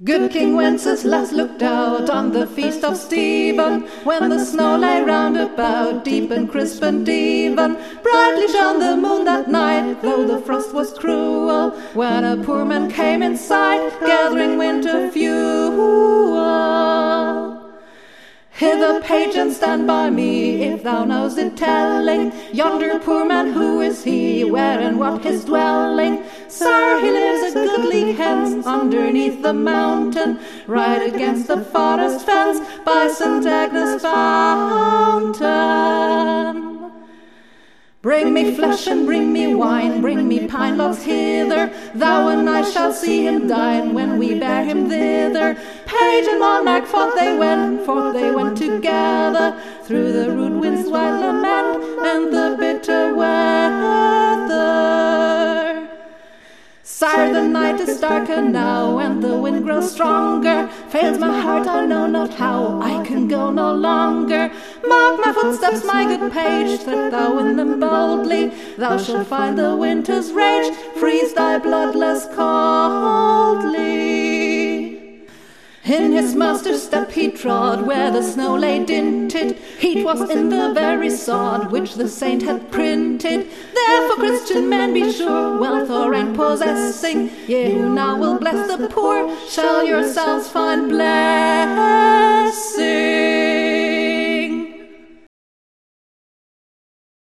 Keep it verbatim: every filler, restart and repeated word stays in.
Good King Wenceslas looked out on the feast of Stephen, when the snow lay round about, deep and crisp and even. Brightly shone the moon that night, though the frost was cruel, when a poor man came in sight, gathering winter fuel. Hither, page, and stand by me, if thou knowest it telling, yonder poor man, who is he, where and what his dwelling? Sir, he lives a goodly hence, underneath the mountain, right against the forest fence, by Saint Agnes' fountain. Bring me flesh and bring me wine, bring me pine logs hither, thou and I shall see him dine, when we bear him thither. Page and monarch, forth they went, forth they went together, through the rude wind's wild lament, and the bitter weather. Sire, the night is darker now, and the wind grows stronger. Fails my heart, I know not how, I can go no longer. Mark my footsteps, my good page, tread thou in them boldly. Thou shalt find the winter's rage freeze thy blood less coldly. In his master's step he trod, where the snow lay dinted. Heat was in the very sod, which the saint had printed. Therefore, Christian men, be sure, wealth or rank possessing, ye who now will bless the poor, shall yourselves find blessing.